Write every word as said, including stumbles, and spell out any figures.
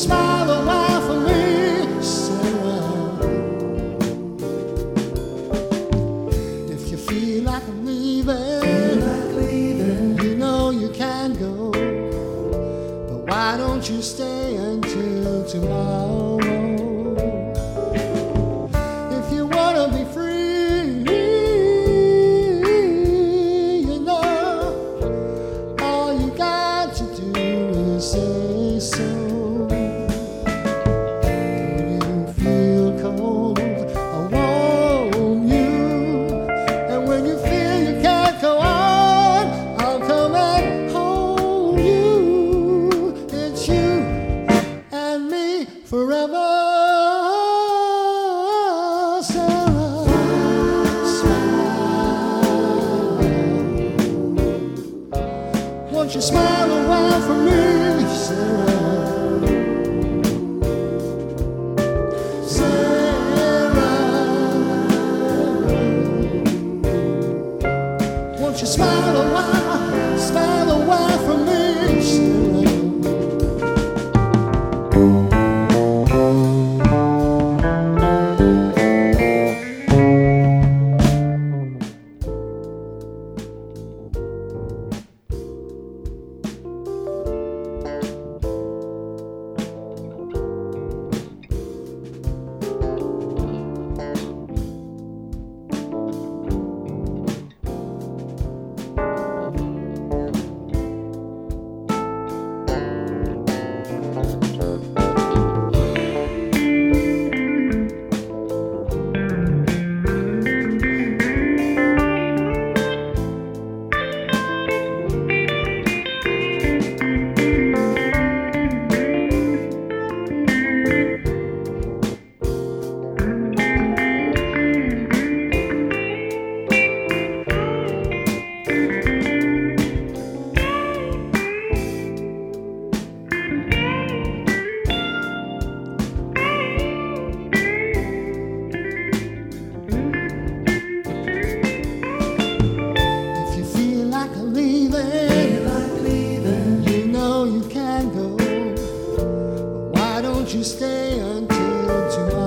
smile a while for me, Sarah? If you feel like leaving, feel like leaving, you know you can go, but why don't you stay until tomorrow? If you wanna be free, you know, all you got to do is say so. Forever, Sarah. Smile. Won't you smile a while for me, Sarah? Sarah. Won't you smile a while, smile a while for me, Sarah? You stay until tomorrow.